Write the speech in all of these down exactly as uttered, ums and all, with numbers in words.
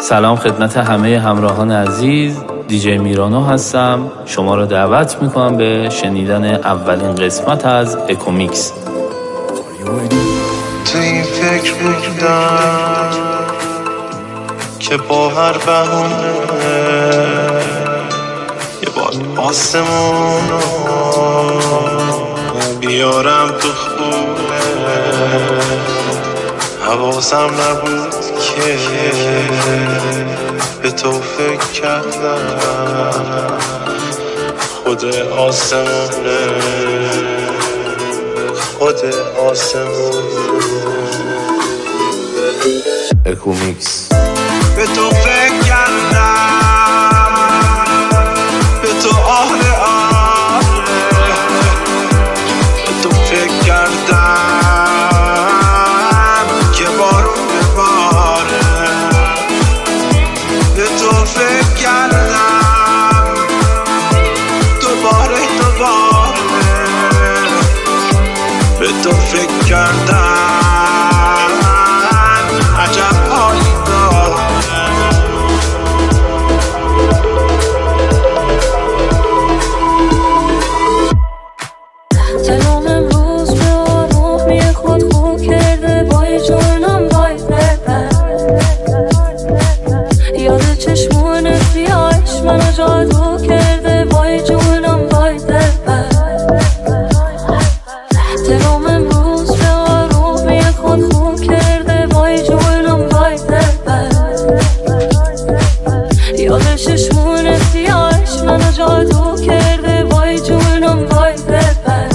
سلام خدمت همه همراهان عزیز، دیجی میرانو هستم. شما را دعوت میکنم به شنیدن اولین قسمت از اکومیکس. تو این فکر بودم که با هر بهونه یه بار آسمون بیارم تو خونه. حواسم نبود که به تو فکر کردم. خود آسمونه خود آسمونه اکومیکس. به تو فکر کردم، به تو آهله آهله، به تو فکر کردم که بارون بباره. به تو فکر کردم دوباره دوباره، به تو فکر کردم عجب حالی داره. دلم امروز به آرومی خود خو کرده، بای جانم بای ببر. یاد چشمون بیایش منو جادو کرده، بای جانم بای ببر. دلم امروز به آرومی خود خو کرده، بای جانم بای ببر. یاد چشمون بیایش منو جادو کرده، بای جانم بای ببر.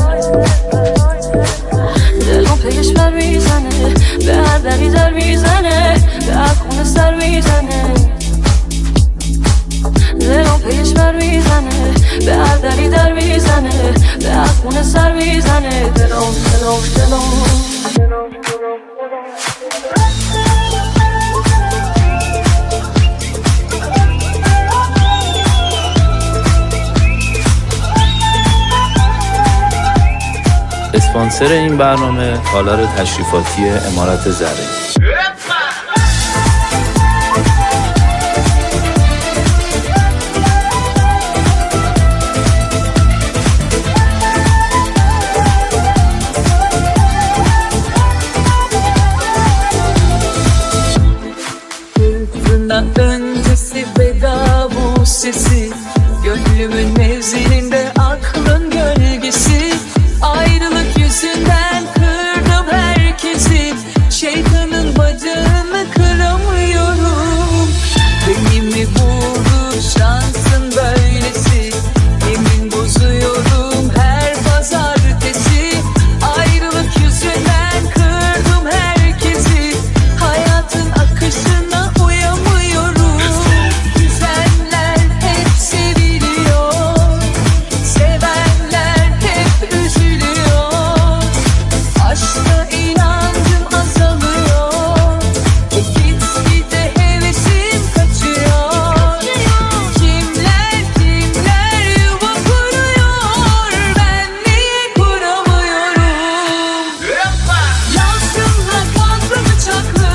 دلم پیش بر میزنه، به هر دری در میزنه، به هر خونه سر میزنه. دلم پیش بر میزنه، به هر دری در میزنه، به هر خونه سر میزنه. دلم دلم دلم اسپانسر این برنامه تالار تشریفاتی امارت زرعی. Hızından öncesi veda bu sesi, gönlümün mevzilinde aklın gölgesi. Ayrılık yüzünden kırdım herkesi, şeytanın bacağını kıramıyorum. Beni mi vurdu şansın böylesi, yemin bozuyorum her pazartesi. Ayrılık yüzünden kırdım herkesi, hayatın akışına uyamıyorum. Güzeller hep seviliyor, sevenler hep üzülüyor. Aşka inancım azalıyor, e gitgide hevesim kaçıyor. Kimler kimler yuva kuruyor, ben niye kuramıyorum? Yansınla kanlı bıçaklı,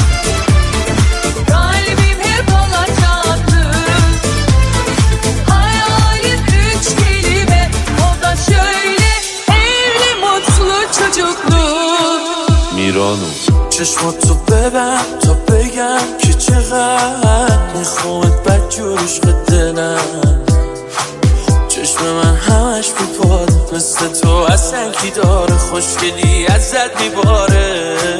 kalbim hep alacaklı. Hayalim üç kelime, o da şöyle: evli mutlu çocuklu. میرانو. چشماتو ببن تا بگم که چقدر میخوامت بدجورش به دلم. چشم من همش بیپاره، مثل تو اصلا کی داره، خوشگلی ازت میباره.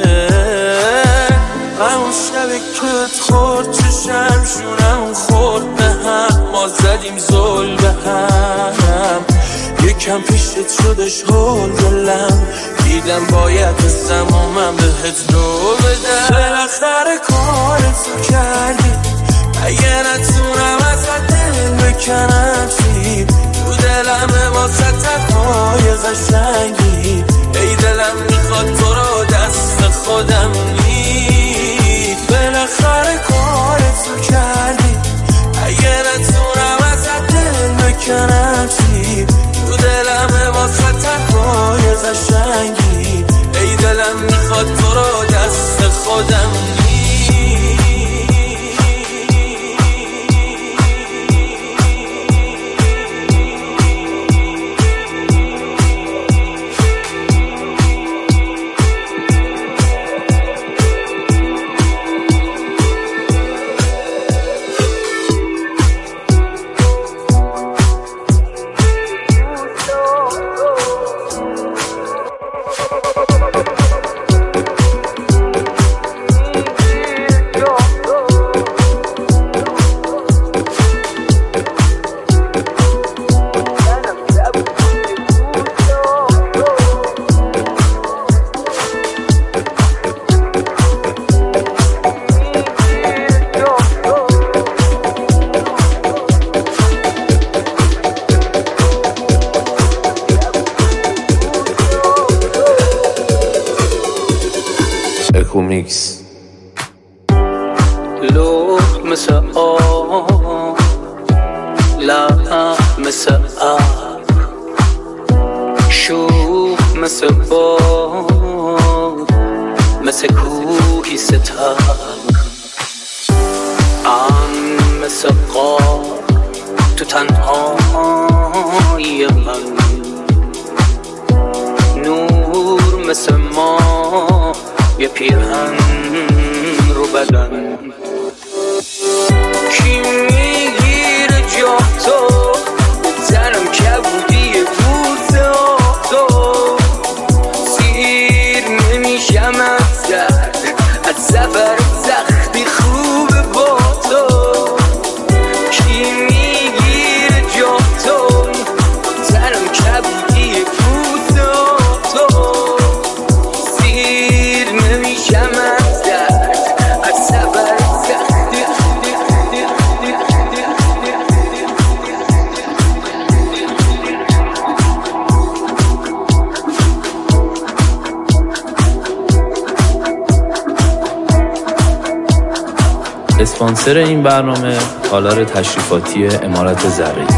همون شبی که خورد چشم شونم خورد به هم، ما زدیم زل به هم. یکم پیشت شدش هول دلم، دیدم باید بسم و من بهت رو بدم. بالاخره کارتو کردی، اگه نتونم ازت دل بکنم چی؟ تو دلم واسه تنهای قشنگی، ای دلم میخواد تو رو دست خودم نید. بالاخره کارتو کردی، اگه نتونم ازت دل بکنم چی؟ تو دلم واسه تنهای قشنگی، ای دلم میخواد تو رو دست خودم نید. کومیکس. لوح مثل آب، لحن مثل ابر، شوخ مثل باد، مثل کوهی ستر، امن مثل غار تو تنهایی من، نور مثل ما یه پیرهن رو بدن. کی میگیره جا تو زنم کبودی روز تو، سیر نمیشم از درد، از سفر سختی خوب با تو. کی میگیره جا تو زنم کبودی روز تو، سیر نمیشم از درد، از سفر سختی. اسپانسر این برنامه تالار تشریفاتی امارت زرعی.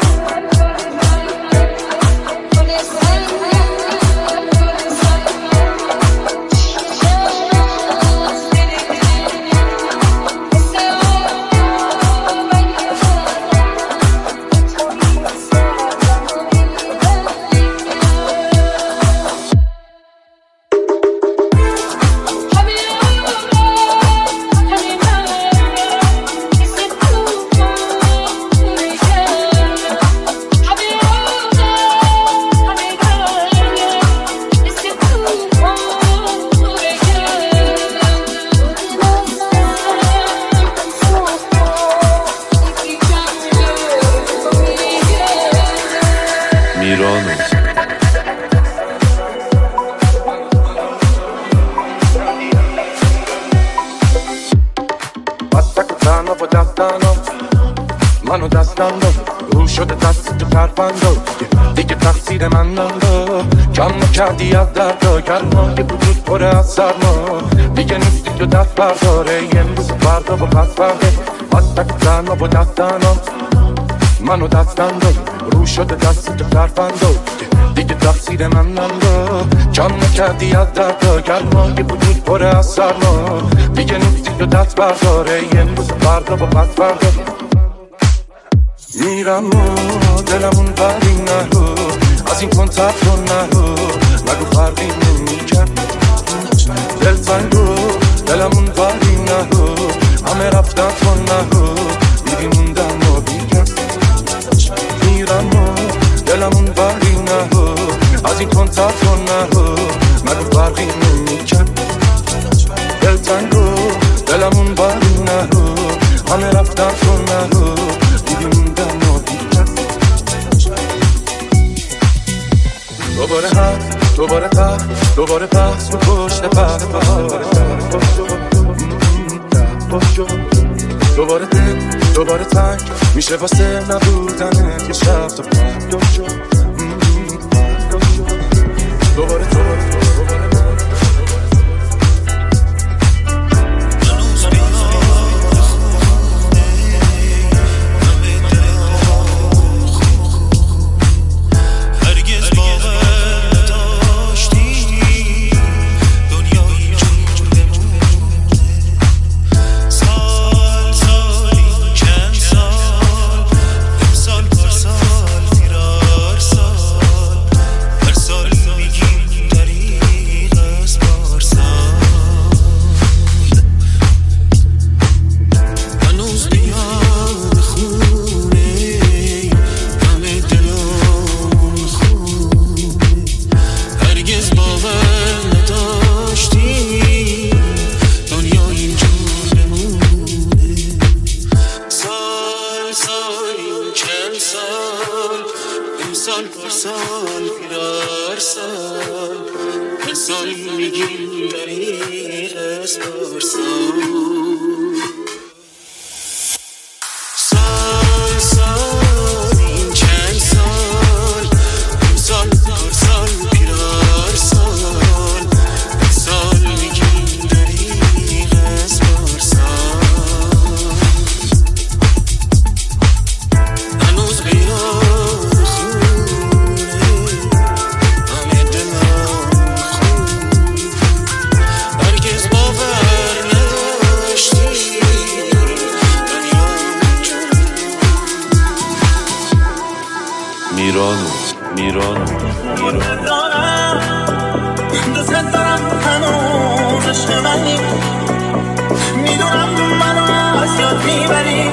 منو دستم داد رو شده دست تو ترفنداد، دیگه تقصیر من ندا، کم کردی از دردا، گرمای وجود پره از سرما، دیگه نیستی تو دست برداره، امروز فردا با پس فرده، از تک تنها با دستنام. منو دستم داد رو شده دست تو ترفنداد، دیگه تقصیر من ندا، کم کردی از دردا، گرمای وجود پره از سرما، دیگه نیستی تو دست برداره، امروز فردا با پس فرده. میرم و دلمون بری نرو، از این کنترت رو نرو، نگو فرقی نمیکرد دل تنگو، دلمون بری نرو، همه رفتن تو نرو، دیدی موندم و بیکرد. میرم و دلمون بری نرو، از این کنترت رو نرو، نگو فرقی نمیکرد دل تنگو، دلمون بری نرو، همه رفتن تو نرو، دوباره هم دوباره پس دوباره پس رو پشت پس دوباره دل دوباره تنگ میشه واسه نبودنه که شب تا پس دوباره دوباره سال میرانو میرانو میرانو دوست دارم هنوز عشق منی میدونم منو از یاد میبری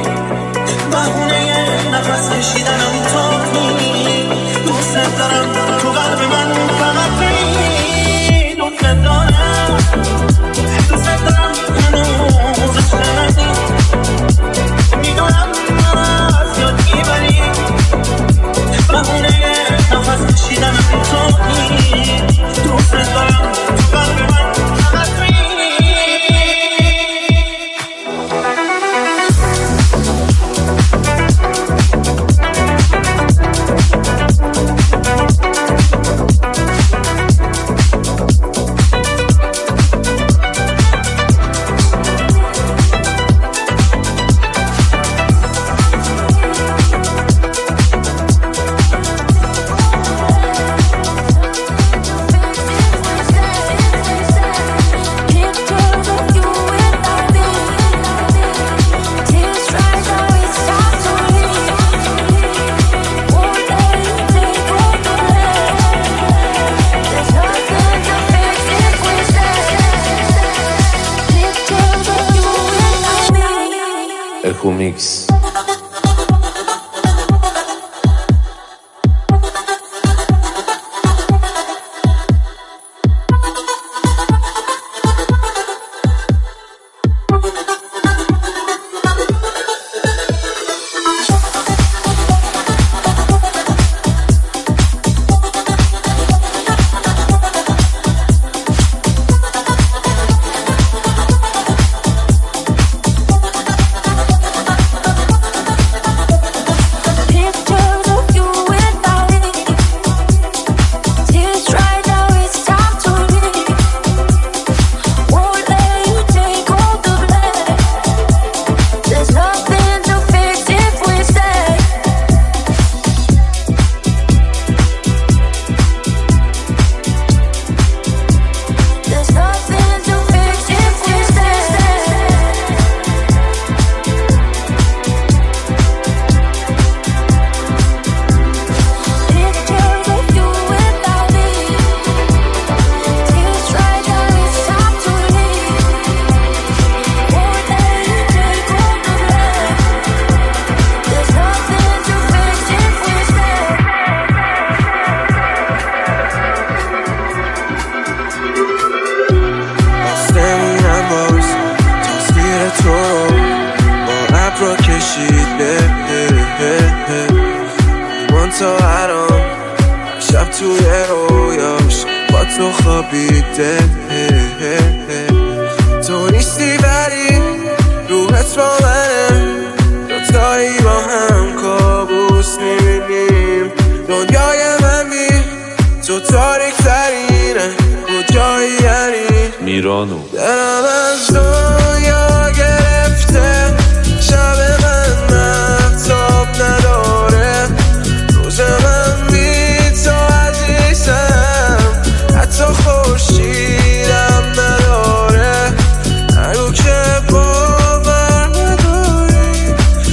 بهونه نفس کشیدنم تویی دوست دارم تو قلب من فقط تویی دوست دارم دوست دارم هنوز عشق منی میدونم منو از یاد میبری بهونه نفس کشیدنم تویی دوست دارم تو قلب من فقط تویی اکومیکس. میرانو دلم از دنیا گرفته شب من مهتاب نداره روز من بی تو عزیزم حتی خورشیدم نداره نگو که باور نداری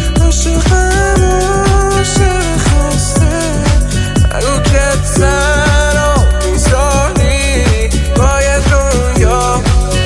عاشقم عاشق خسته نگو که تنها میذاری باید دنیا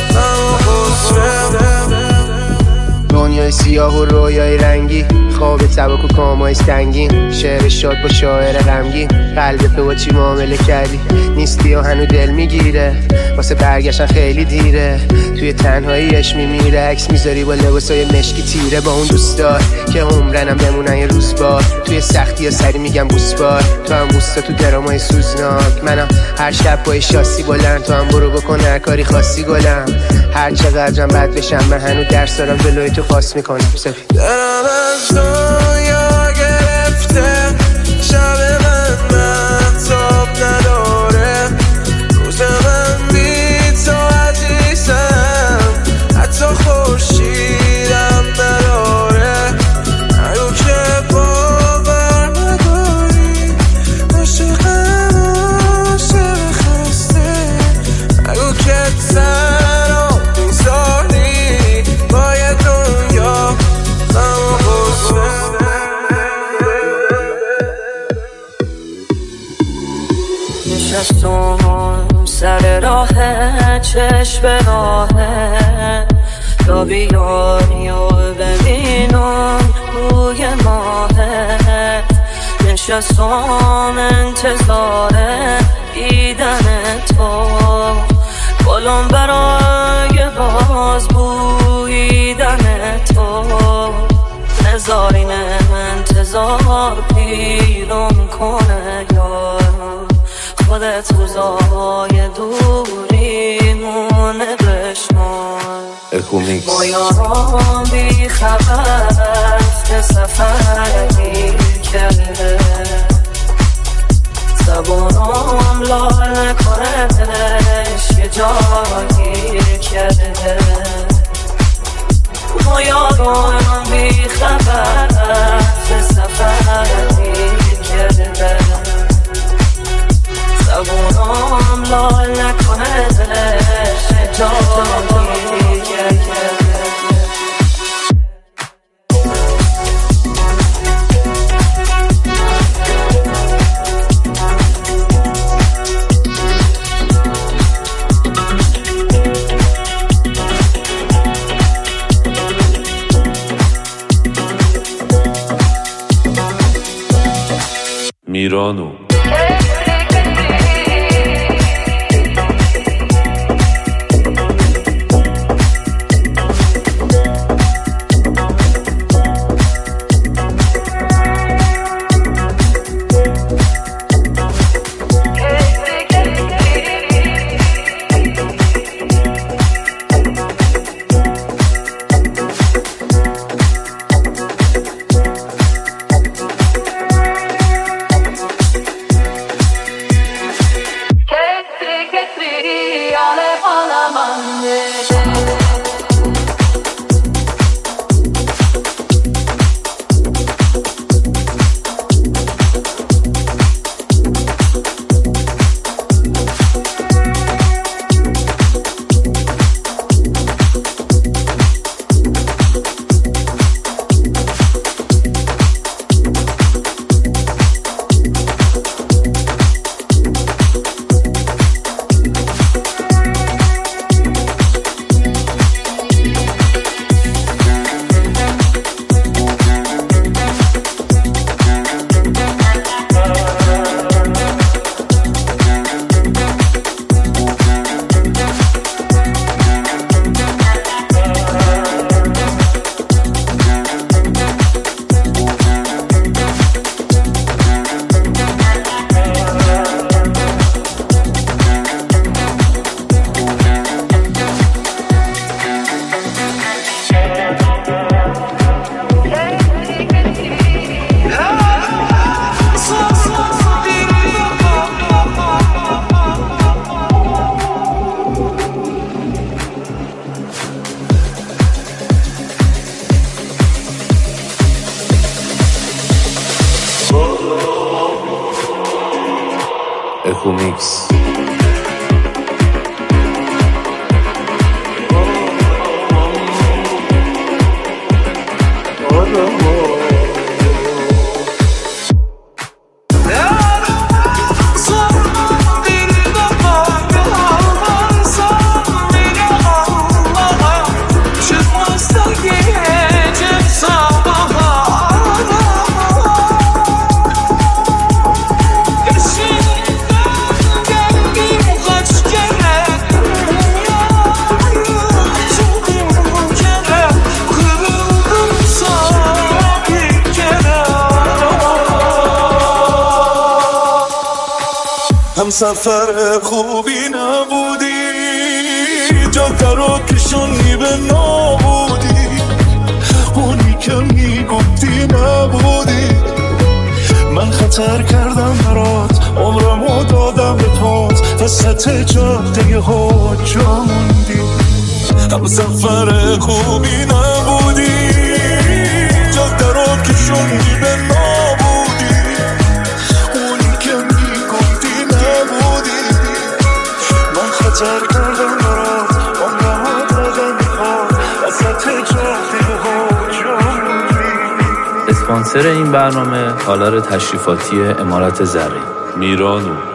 دنیای سیاه و رویای رنگی خواب تبک و کامای سنگین شعر شاد با شاعر غمگین قلب تو با چی معامله کردی نیستی و هنو دل میگیره واسه برگشتن خیلی دیره توی تنهاییش میمیره عکس میذاری با لباسای مشکی تیره با اون دوستار که عمرنم بمونن یه روز بار توی سختی یا سری میگم بوسبار تو هم بوستا تو درامای سوزناک منم هر شب با شاسی بلند تو هم برو بکن هر کاری خاصی گلم هر چقدرم بد بشم من هنو درس دارم جلوی تو خواست میکنم سفید دلم از دنیا گرفته شب من مهتاب نداره روز من بی تو عزیزم حتی خورشیدم نداره نگو که باور نداری عاشقم عاشق خسته نگو که تنها میذاری باید دنیا غم و غصه نشستم سر راه چشم راهه تا بیایی و ببینم روی ماهه نشستم انتظار دیدن تو گلم برای باز بویدن تو نزارین انتظار پیرم کنه یار خودت روزای دوریمونه بشمار اکومیکس ما یاران بی خبر که سفری کرده زبانم لال نکنه دلش یه جا گیر کرده ما یاران بی خبر که سفری کرده زبانم لال نکنه دلش یه جا گیر کرده میرانو اکومیکس هم سفر خوبی نبودی جاده رو کشونی به نابودی اونی که میگفتی نبودی من خطر کردم برات عمرمو دادم به پات وسط جاده ها جا موندی هم سفر خوبی نبودی جاده رو کشونی به نابودی اونی که میگفتی نبودی من خطر کردم برات عمرمو دادم به پات وسط جاده ها جا موندی. اسپانسر این برنامه تالار تشریفاتی امارت زرین میرانو.